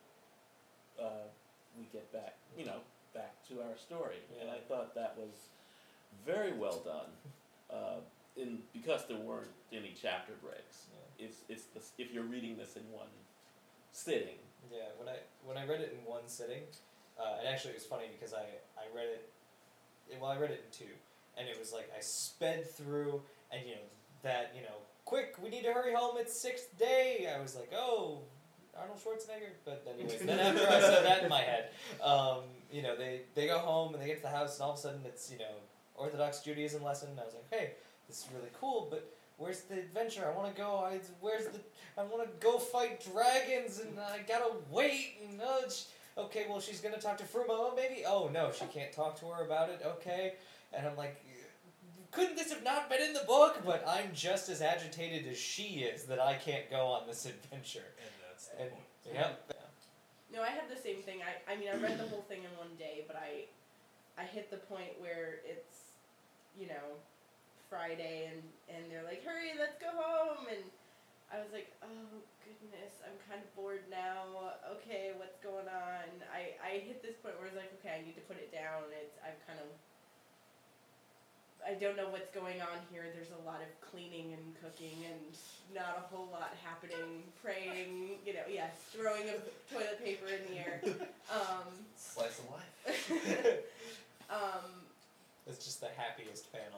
we get back, you know, back to our story. And I thought that was very well done, because there weren't any chapter breaks. If you're reading this in one sitting. Yeah, when I read it in one sitting, and actually it was funny because I read it, well, I read it in two, and it was like I sped through, and you know, quick, we need to hurry home, it's 6th day. I was like, oh, Arnold Schwarzenegger. But anyways, then after I said that in my head, you know, they go home and they get to the house, and all of a sudden it's, you know, Orthodox Judaism lesson, and I was like, hey, this is really cool, but where's the adventure? I want to go. I want to go fight dragons, and I gotta wait. And okay, well, she's gonna talk to Fruma. Oh, maybe. Oh no, she can't talk to her about it. Okay, and I'm like, couldn't this have not been in the book? But I'm just as agitated as she is that I can't go on this adventure. And that's the point. Yep. No, I have the same thing. I mean, I read the whole thing in one day, but I hit the point where it's, you know, Friday, and they're like, hurry, let's go home, and I was like, oh goodness, I'm kind of bored now. Okay, what's going on? I hit this point where I was like, okay, I need to put it down. I don't know what's going on here. There's a lot of cleaning and cooking and not a whole lot happening. Praying, you know, yes, throwing of toilet paper in the air. Slice of life. It's just the happiest panel.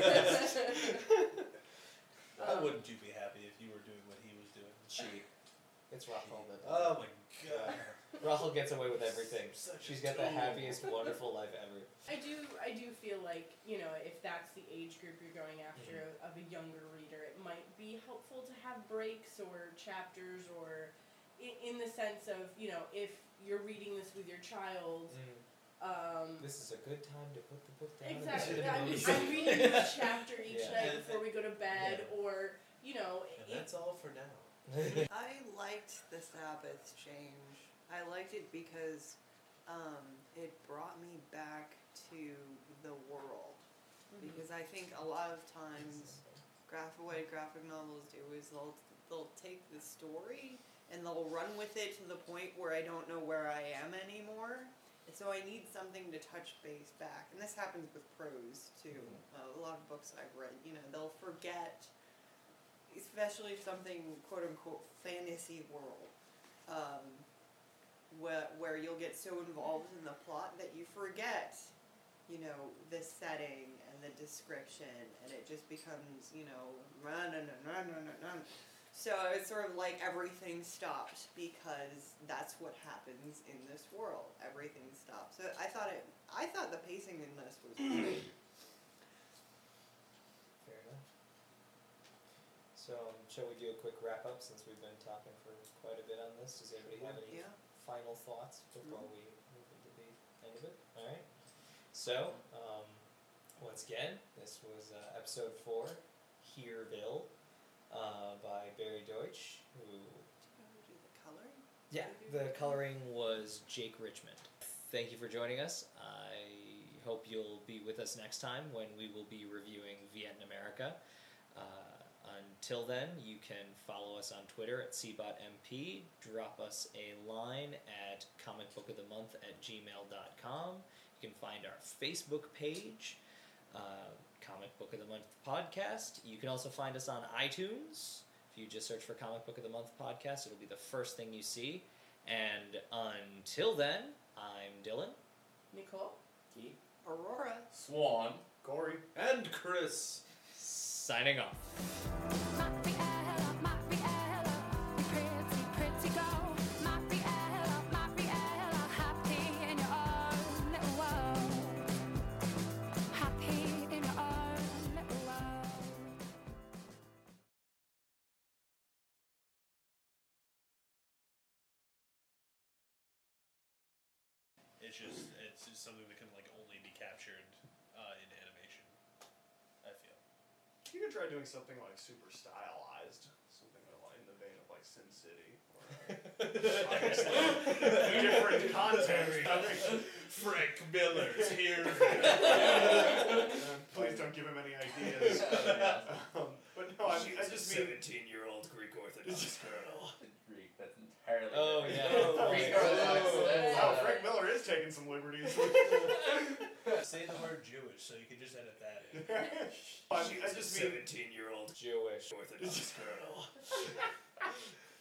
Why wouldn't you be happy if you were doing what he was doing? She. It's Rachel that does Oh it. my god. Rachel gets away with everything. Such a She's got the tool. happiest, wonderful life ever. I do feel like, you know, if that's the age group you're going after of a younger reader, it might be helpful to have breaks or chapters, or in the sense of, you know, if you're reading this with your child, This is a good time to put the book down. exactly. and I'm reading a chapter each Yeah. night before we go to bed, or, you know, And that's all for now. I liked the Sabbath change. I liked it because it brought me back to the world. Because I think a lot of times graphic novels do is they'll take the story and they'll run with it to the point where I don't know where I am anymore. And so I need something to touch base back. And this happens with prose too. A lot of books I've read, you know, they'll forget, especially something quote unquote fantasy world, where you'll get so involved in the plot that you forget, you know, the setting and the description, and it just becomes, you know, run. So it's sort of like everything stopped because that's what happens in this world. Everything stops. So I thought the pacing in this was great. Fair enough. So, shall we do a quick wrap up since we've been talking for quite a bit on this? Does anybody have any Yeah. final thoughts before we move into the end of it? All right. So, once again, this was episode 4, Here Bill, by Barry Deutsch, who... Do the coloring? Yeah, the coloring was Jake Richmond. Thank you for joining us. I hope you'll be with us next time when we will be reviewing Vietnam America. Until then, you can follow us on Twitter at CBOTMP, drop us a line at comicbookofthemonth@gmail.com. You can find our Facebook page, Comic Book of the Month Podcast. You can also find us on iTunes. If you just search for Comic Book of the Month Podcast, it'll be the first thing you see. And until then, I'm Dylan. Nicole? Keith? Aurora. Swan. Corey. And Chris. Signing off. Pretty girl, my Riella, happy It's just something that can like only be captured in animation. I feel. You could try doing something like super stylized, something in the vein of like Sin City, or obviously different content. Frank Miller's here. Please don't give him any ideas. But no, I just mean 17-year-old Greek Orthodox girl. Greek, that's entirely Oh, different. yeah. Greek Orthodox, that's, wow, Frank Miller is taking some liberties. Say the word Jewish, so you can just edit that in. I just mean 17-year-old Jewish Orthodox girl.